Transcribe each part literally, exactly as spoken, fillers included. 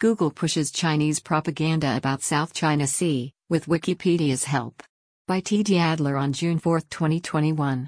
Google pushes Chinese propaganda about South China Sea, with Wikipedia's help. By T D Adler on June fourth, twenty twenty-one.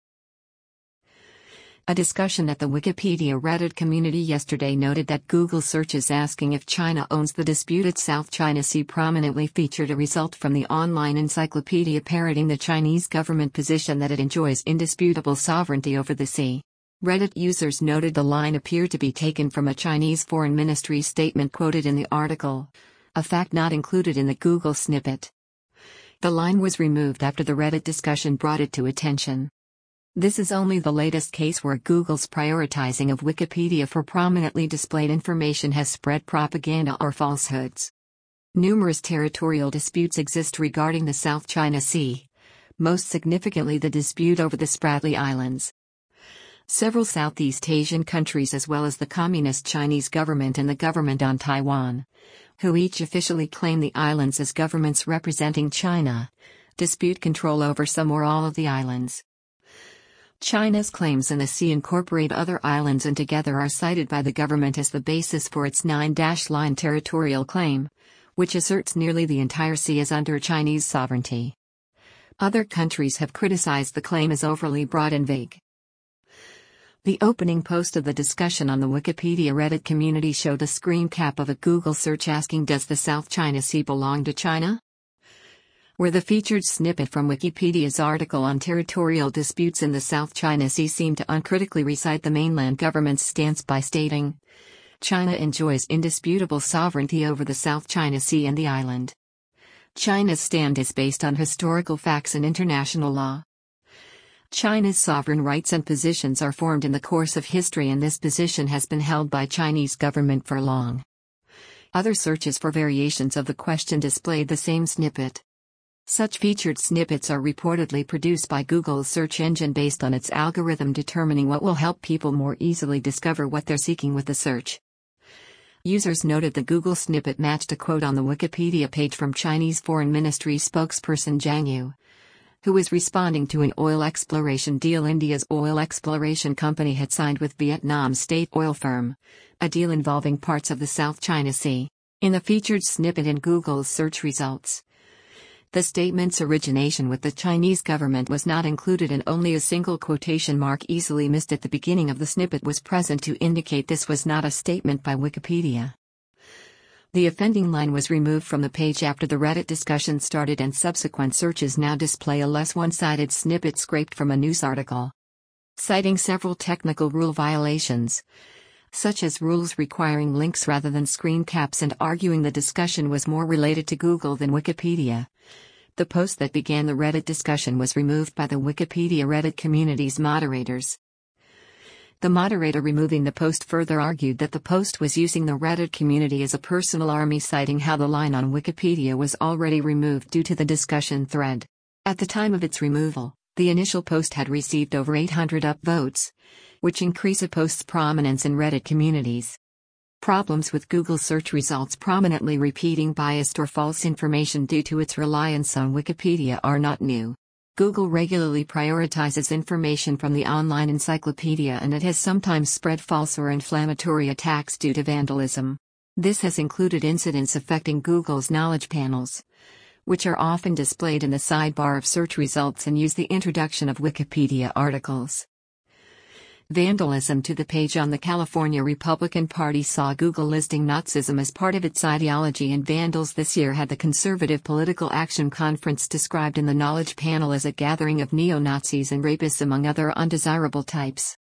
A discussion at the Wikipedia Reddit community yesterday noted that Google searches asking if China owns the disputed South China Sea prominently featured a result from the online encyclopedia parroting the Chinese government position that it enjoys indisputable sovereignty over the sea. Reddit users noted the line appeared to be taken from a Chinese Foreign Ministry statement quoted in the article, a fact not included in the Google snippet. The line was removed after the Reddit discussion brought it to attention. This is only the latest case where Google's prioritizing of Wikipedia for prominently displayed information has spread propaganda or falsehoods. Numerous territorial disputes exist regarding the South China Sea, most significantly the dispute over the Spratly Islands. Several Southeast Asian countries as well as the Communist Chinese government and the government on Taiwan, who each officially claim the islands as governments representing China, dispute control over some or all of the islands. China's claims in the sea incorporate other islands and together are cited by the government as the basis for its nine-line territorial claim, which asserts nearly the entire sea is under Chinese sovereignty. Other countries have criticized the claim as overly broad and vague. The opening post of the discussion on the Wikipedia Reddit community showed a screen cap of a Google search asking, "Does the South China Sea belong to China?" where the featured snippet from Wikipedia's article on territorial disputes in the South China Sea seemed to uncritically recite the mainland government's stance by stating, "China enjoys indisputable sovereignty over the South China Sea and the island. China's stand is based on historical facts and international law. China's sovereign rights and positions are formed in the course of history, and this position has been held by Chinese government for long." Other searches for variations of the question displayed the same snippet. Such featured snippets are reportedly produced by Google's search engine based on its algorithm determining what will help people more easily discover what they're seeking with the search. Users noted the Google snippet matched a quote on the Wikipedia page from Chinese Foreign Ministry spokesperson Zhang Yu, who was responding to an oil exploration deal India's oil exploration company had signed with Vietnam's state oil firm, a deal involving parts of the South China Sea, in the featured snippet in Google's search results. The statement's origination with the Chinese government was not included, and only a single quotation mark easily missed at the beginning of the snippet was present to indicate this was not a statement by Wikipedia. The offending line was removed from the page after the Reddit discussion started, and subsequent searches now display a less one-sided snippet scraped from a news article. Citing several technical rule violations, such as rules requiring links rather than screen caps, and arguing the discussion was more related to Google than Wikipedia, the post that began the Reddit discussion was removed by the Wikipedia Reddit community's moderators. The moderator removing the post further argued that the post was using the Reddit community as a personal army, citing how the line on Wikipedia was already removed due to the discussion thread. At the time of its removal, the initial post had received over eight hundred upvotes, which increase a post's prominence in Reddit communities. Problems with Google search results prominently repeating biased or false information due to its reliance on Wikipedia are not new. Google regularly prioritizes information from the online encyclopedia, and it has sometimes spread false or inflammatory attacks due to vandalism. This has included incidents affecting Google's knowledge panels, which are often displayed in the sidebar of search results and use the introduction of Wikipedia articles. Vandalism to the page on the California Republican Party saw Google listing Nazism as part of its ideology, and vandals this year had the Conservative Political Action Conference described in the knowledge panel as a gathering of neo-Nazis and rapists among other undesirable types.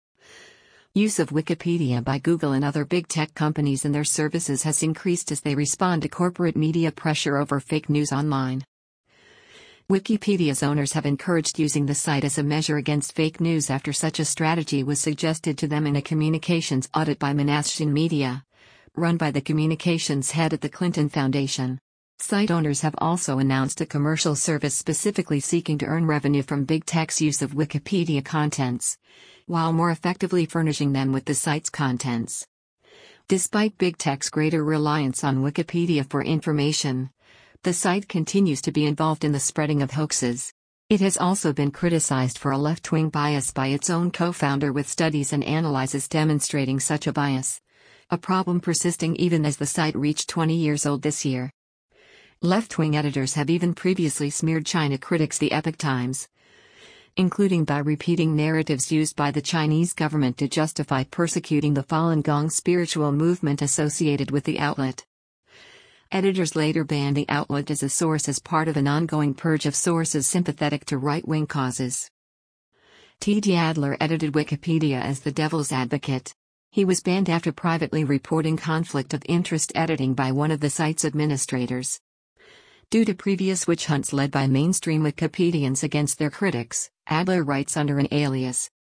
Use of Wikipedia by Google and other big tech companies and their services has increased as they respond to corporate media pressure over fake news online. Wikipedia's owners have encouraged using the site as a measure against fake news after such a strategy was suggested to them in a communications audit by Menashin Media, run by the communications head at the Clinton Foundation. Site owners have also announced a commercial service specifically seeking to earn revenue from big tech's use of Wikipedia contents, while more effectively furnishing them with the site's contents. Despite big tech's greater reliance on Wikipedia for information, the site continues to be involved in the spreading of hoaxes. It has also been criticized for a left-wing bias by its own co-founder, with studies and analyses demonstrating such a bias. a problem persisting even as the site reached twenty years old this year. Left-wing editors have even previously smeared China critics, the Epoch Times, including by repeating narratives used by the Chinese government to justify persecuting the Falun Gong spiritual movement associated with the outlet. Editors later banned the outlet as a source as part of an ongoing purge of sources sympathetic to right-wing causes. T D Adler edited Wikipedia as the devil's advocate. He was banned after privately reporting conflict of interest editing by one of the site's administrators. Due to previous witch hunts led by mainstream Wikipedians against their critics, Adler writes under an alias.